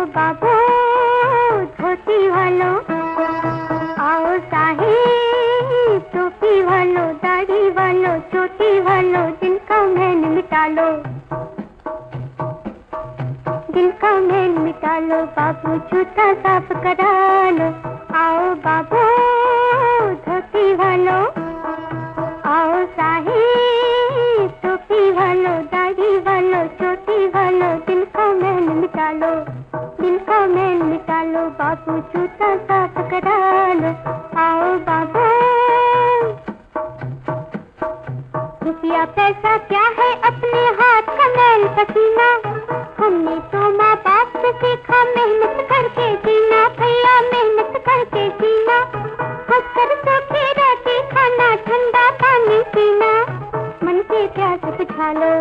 बाबू धोती वालों, आओ साहिब टोपी वालों, दाढ़ी वालों, चोटी वालों, दिन का मैल मिटा लो, दिन का मैल मिटा लो। बाबू जूता साफ करा लो, आओ बाबू धोती वालों, आओ साहिब टोपी वालों, दाढ़ी वालों, चोटी वालों, दिन का मैल मिटा लो, दिन का मैल मिटा लो। बाबू जूता साफ करा लो, आओ बाबू। रुपया पैसा क्या है अपने हाथ का मैल पसीना, हमने तो माँ बाप से सीखा मेहनत करके जीना, भैया मेहनत करके जीना, हंसकर सोते रहते खाना, ठंडा पानी पीना, मन के प्यास बुझा लो,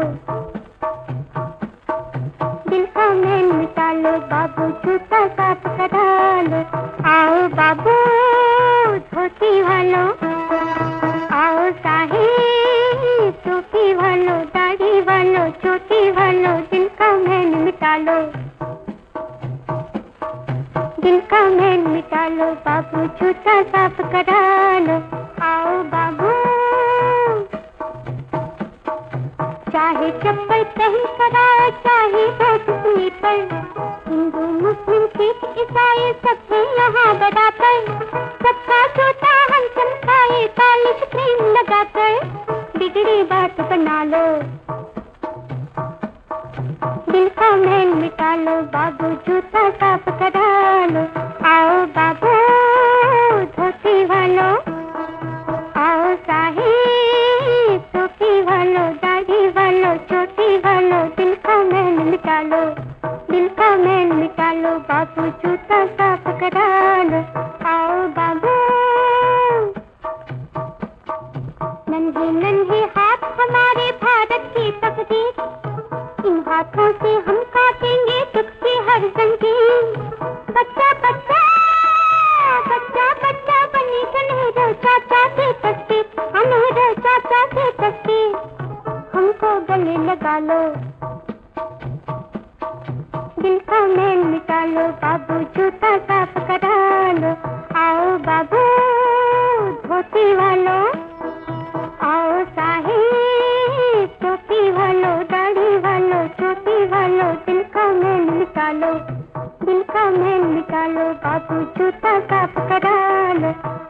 दिल का मैल मिटा लो। बाबू जूता साफ करा लो, आओ बाबू धोती वालों, आओ साहिब टोपी वालों, दाढ़ी वालों, चोटी वालों, दिन का मैल मिटा लो, दिन का मैल मिटा लो। बाबू जूता साफ करा लो, आओ बाबू। चाहे चप्पल पहन कर आए, चाहे बहुत स्लीपर, हिंदू मुस्लिम सिख ईसाई सबसे यहाँ बराबर, सबका जूता हम चमकाए पॉलिश क्रीम लगाकर, बिगड़ी बात बना लो, दिल का मैल मिटा लो। बाबू जूता साफ करा लो, आओ बाबू धोती वालों, आओ साहिब टोपी वालों, दाढ़ी वालों, चोटी वालों, दिल का मैल मिटा लो, दिल का मैल मिटा लो। बाबू जूता साफ करा लो, आओ बाबू। चाहे चप्पल पहन कर आए, चाहे बहुत स्लीपर, हिंदू मुस्लिम सिख ईसाई सबसे यहाँ बराबर, सबका जूता हम चमकाए पॉलिश क्रीम लगाकर, बिगड़ी बात बना लो, दिल का मैल मिटा लो, दिल का मैल मिटा लो। बाबू जूता साफ करा लो, आओ बाबू। नन्हे नन्हे हाथ हमारे भारत की तकदीर, इन हाथों से हम काटेंगे दुख की हर जंजीर। बच्चा बच्चा बच्चा बच्चा बनी सुनहरे चाचा के तस्वीर, सुनहरे चाचा के तस्वीर, हमको गले लगा लो, दिल का मैल मिटा लो। बाबू जूता साफ करा लो, आओ बाबू धोती वालों, आओ साहिब टोपी वालों, दाढ़ी वालों, चोटी वालों, दिल का मैल मिटा लो, दिल का मैल मिटा लो। बाबू जूता साफ करा लो,